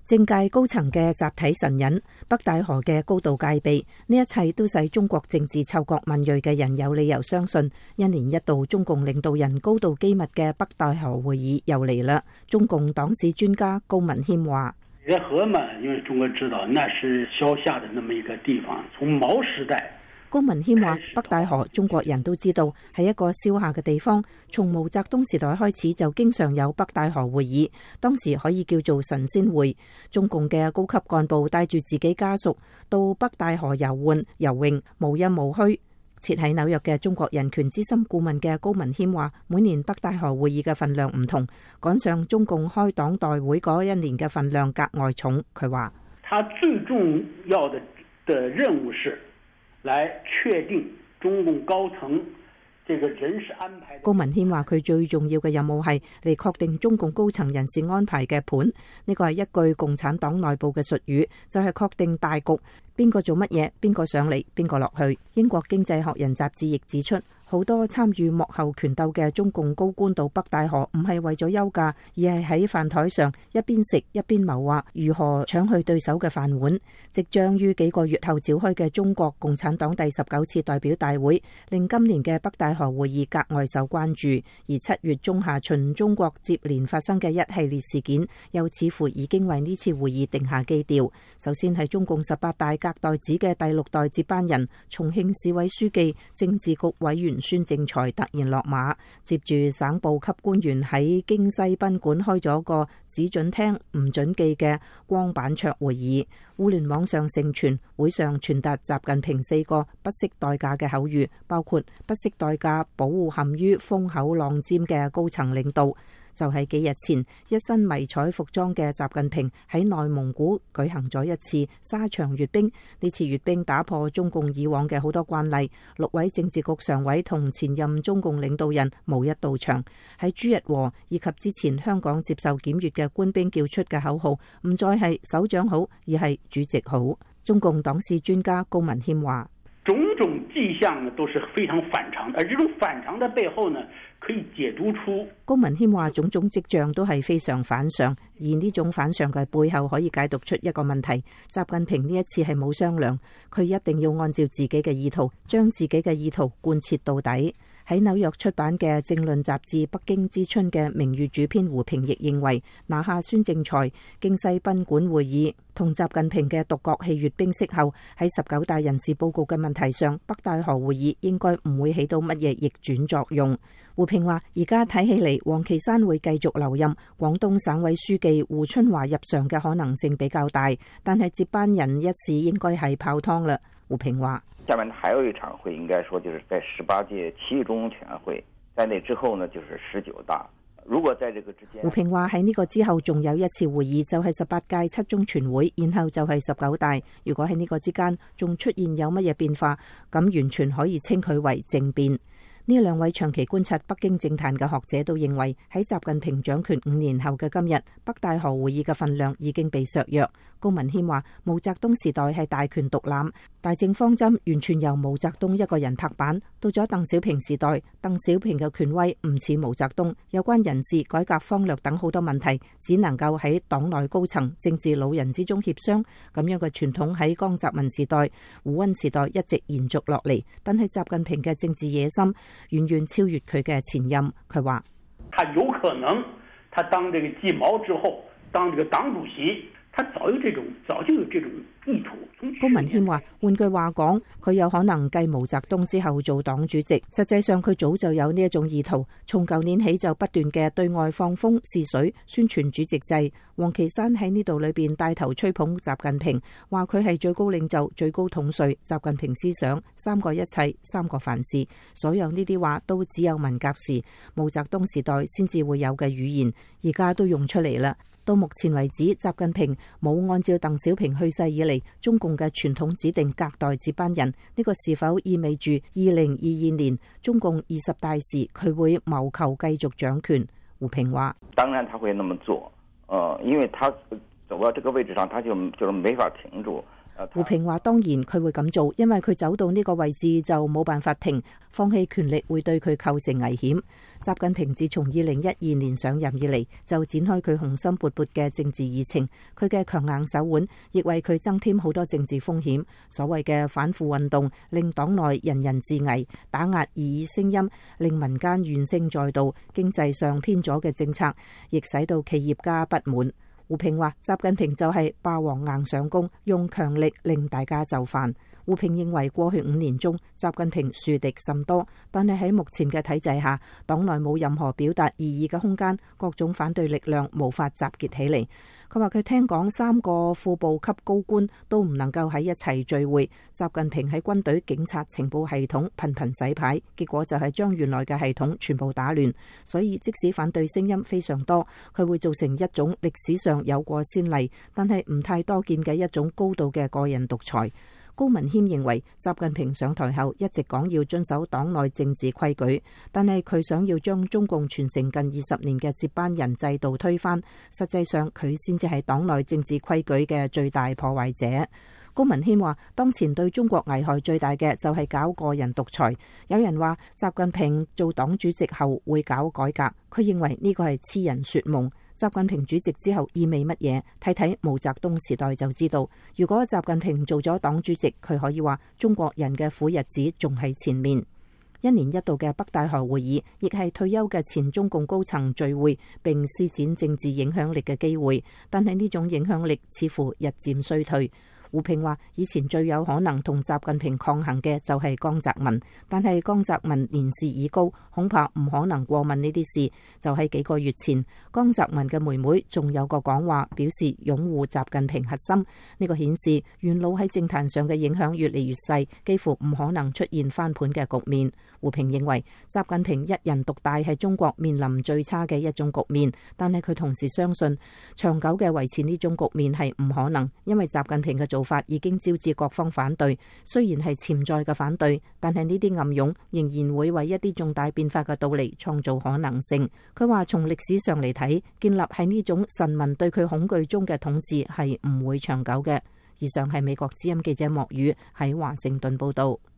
政界高層嘅集體神隱，北戴河嘅高度戒備，呢一切都使中國政治嗅覺敏銳嘅人有理由相信，一年一度中共領導人高度機密嘅北戴河會議又嚟啦。中共黨史專家高文謙話： 熱河嘛，因為中國知道那是消夏的那麼一個地方，從毛時代。 高文謙話：北戴河中國人都知道係一個消夏嘅地方，從毛澤東時代開始就經常有北戴河會議，當時可以叫做神仙會。中共嘅高級幹部帶住自己家屬到北戴河遊玩游泳，無印無虛。設喺紐約嘅中國人權資深顧問嘅高文謙話：每年北戴河會議嘅份量唔同，趕上中共開黨代會嗰一年嘅份量格外重。佢話： 他最重要的任務是來確定中共高層這個人事安排。 高文謙話：佢最重要嘅任務係嚟確定中共高層人事安排嘅盤。呢個係一句共產黨內部嘅術語，就係確定大局，邊個做乜嘢，邊個上嚟，邊個落去。英國經濟學人雜誌亦指出，好多參與幕後權鬥嘅中共高官到北戴河，唔係為咗休假，而係喺飯台上一邊食一邊謀劃如何搶去對手嘅飯碗。即將於幾個月後召開嘅中國共產黨第19次代表大會，令今年嘅北戴河會議格外受關注。而7月中下旬中國接連發生嘅一系列事件，又似乎已經為呢次會議定下基調。首先係中共18大隔代子嘅第6代接班人，重慶市委書記、政治局委員孫政才突然落馬，接住省部級官員喺京西賓館開咗個只准聽唔准記嘅光板桌會議。互聯網上盛傳會上傳達習近平4個不惜代價嘅口語，包括不惜代價保護陷於風口浪尖嘅高層領導。就係幾日前，一身迷彩服裝嘅習近平喺內蒙古舉行咗一次沙場閱兵。呢次閱兵打破中共以往嘅好多慣例，6位政治局常委同前任中共領導人無一到場。喺朱日和以及之前香港接受檢閱嘅官兵叫出嘅口號，唔再係首長好，而係主席好。中共黨史專家高文謙話： 種種跡象呢都是非常反常的，而這種反常的背後呢，可以解讀出。 高文謙話：種種跡象都係非常反常，而呢種反常嘅背後可以解讀出一個問題：習近平呢一次係冇商量，佢一定要按照自己嘅意圖，將自己嘅意圖貫徹到底。喺紐約出版嘅政論雜誌《北京之春》嘅名譽主編胡平亦認為，拿下孫政才、京西賓館會議同習近平嘅獨角戲閱兵式後，喺19大人事報告嘅問題上，北戴河會議應該唔會起到乜嘢逆轉作用。胡平話：而家睇起嚟，王岐山會繼續留任，廣東省委書記胡春華入常嘅可能性比較大，但係接班人一事應該係泡湯啦。胡平話： 下面還有一場會，應該說就是在18屆7中全會，在那之後呢，就是19大。如果在這個之間， 胡平話喺呢個之後仲有一次會議，就係18屆7中全會，然後就係19大。如果喺呢個之間仲出現有乜嘢變化，咁完全可以稱佢為政變。呢兩位長期觀察北京政壇嘅學者都認為，喺習近平掌權5年後嘅今日，北戴河會議嘅份量已經被削弱。高文謙話：毛澤東時代係大權獨攬，大政方針完全由毛澤東一個人拍板。到咗鄧小平時代，鄧小平嘅權威唔似毛澤東，有關人事、改革方略等好多問題，只能夠喺黨內高層、政治老人之中協商。咁樣嘅傳統喺江澤民時代、胡溫時代一直延續落嚟。但係習近平嘅政治野心遠遠超越佢嘅前任。佢話： 他有可能，他當這個繼毛之後，當這個黨主席，他早就有這種意圖。 高文謙話：換句話講，佢有可能繼毛澤東之後做黨主席。實際上佢早就有呢一種意圖，從舊年起就不斷嘅對外放風試水，宣傳主席制。王岐山喺呢度裏邊帶頭吹捧習近平，話佢係最高領袖、最高統帥。習近平思想3個一切、3個凡是，所有呢啲話都只有文革時、毛澤東時代先至會有嘅語言，而家都用出嚟啦。到目前為止，習近平冇按照鄧小平去世以嚟中共嘅傳統指定隔代接班人。呢個是否意味住2022年中共20大時佢會謀求繼續掌權？胡平話： 當然他會那麼做，因為他走到這個位置上，他就是沒法停住。 胡平話當然佢會咁做，因為佢走到呢個位置就冇辦法停，放棄權力會對佢構成危險。習近平自從2012年上任以嚟就展開佢雄心勃勃嘅政治議程，佢嘅強硬手腕亦為佢增添好多政治風險。所謂嘅反腐運動令黨內人人自危，打壓異議聲音令民間怨聲載道，經濟上偏左嘅政策亦使到企業家不滿。胡平話習近平就係霸王硬上弓，用強力令大家就範。胡平認為過去5年中習近平樹敵甚多，但係喺目前嘅體制下，黨內冇任何表達異議嘅空間，各種反對力量無法集結起嚟。佢話佢聽講3個副部級高官都唔能夠喺一齊聚會，習近平喺軍隊、警察、情報系統頻頻洗牌，結果就係將原來嘅系統全部打亂。所以即使反對聲音非常多，佢會造成一種歷史上有過先例，但係唔太多見嘅一種高度嘅個人獨裁。高文謙認為習近平上台後一直講要遵守黨內政治規矩，但係佢想要將中共傳承近20年嘅接班人制度推翻，實際上佢先至係黨內政治規矩嘅最大破壞者。高文謙話當前對中國危害最大嘅就係搞個人獨裁。有人話習近平做黨主席後會搞改革，佢認為呢個係痴人說夢。習近平主席之後意味乜嘢？睇睇毛澤東時代就知道。如果習近平做咗黨主席，佢可以話中國人嘅苦日子仲喺前面。1年1度嘅北戴河會議，亦係退休嘅前中共高層聚會並施展政治影響力嘅機會，但係呢種影響力似乎日漸衰退。胡平話以前最有可能同習近平抗衡嘅就係江澤民，但係江澤民年事已高，恐怕唔可能過問呢啲事。就喺幾個月前，江澤民嘅妹妹仲有個講話表示擁護習近平核心，呢個顯示元老喺政壇上嘅影響越嚟越細，幾乎唔可能出現翻盤嘅局面。胡平認為習近平一人獨大係中國面臨最差嘅一種局面，但係佢同時相信長久嘅維持呢種局面係唔可能，因為習近平嘅做法已經招致各方反對。雖然係潛在嘅反對，但係呢啲暗湧仍然會為一啲重大變化嘅到嚟創造可能性。佢話從歷史上嚟睇，建立喺呢種臣民對佢恐懼中嘅統治係唔會長久嘅。以上係美國之音記者莫宇喺華盛頓報道。